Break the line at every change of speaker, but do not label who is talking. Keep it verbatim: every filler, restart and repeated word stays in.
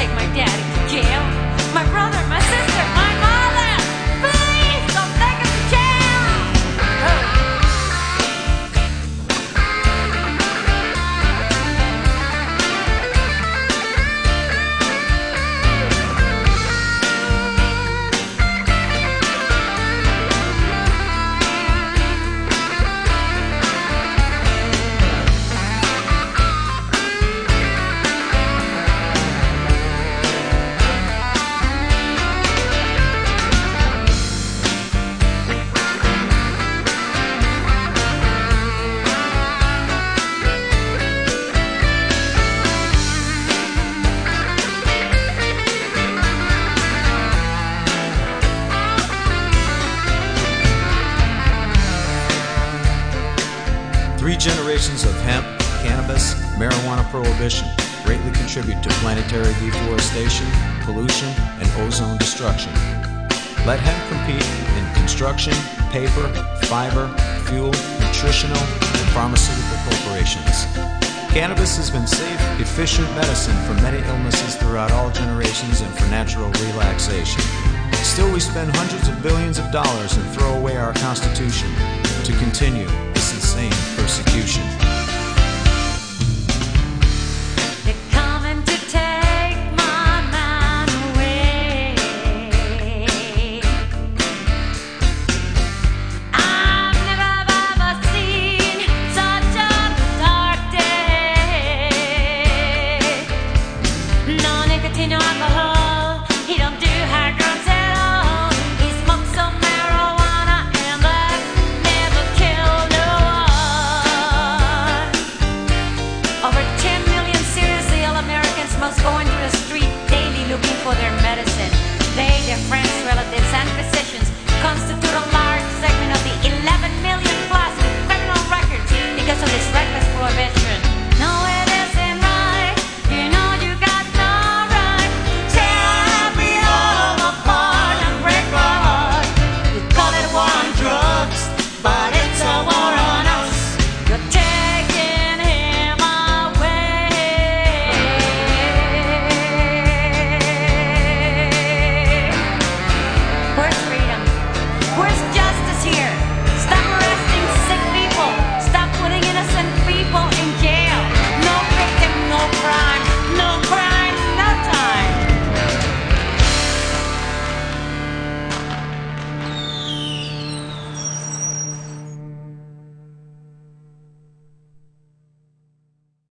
take my daddy to jail. My brother, my sister, my mother. Please don't take us to jail. Oh.
Three generations of hemp, cannabis, marijuana prohibition greatly contribute to planetary deforestation, pollution, and ozone destruction. Let hemp compete in construction, paper, fiber, fuel, nutritional, and pharmaceutical corporations. Cannabis has been safe, efficient medicine for many illnesses throughout all generations and for natural relaxation. Still, we spend hundreds of billions of dollars and throw away our Constitution to continue this insane persecution.